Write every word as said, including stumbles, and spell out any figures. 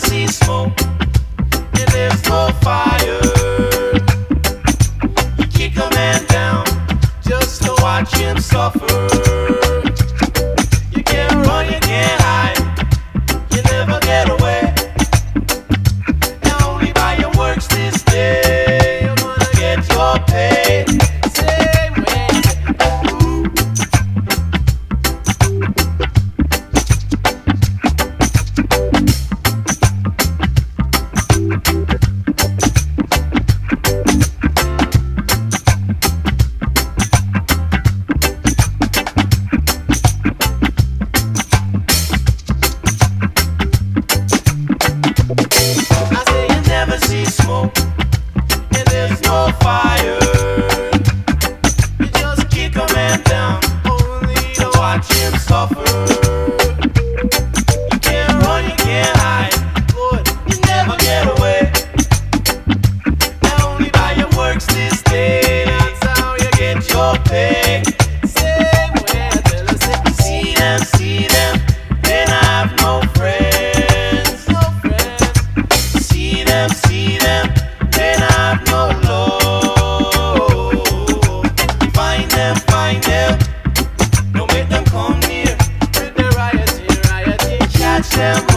see smoke and there's no fire. You kick a man down just to watch him suffer. You can't run, you can't hide, you never get away. And only by your works this day you're gonna get your pay. Same way. Ooh. I say you never see smoke and there's no fire. You just kick a man down only to watch him suffer. You can't run, you can't hide, Lord, you never get away. And only by your works this day, that's how you get your pay. Same way I tell us if you see them, see them, then I have no friends, no friends. See them, see them, then I have no love. Find them, find them, don't make them come near. With the rioting, rioting, catch them.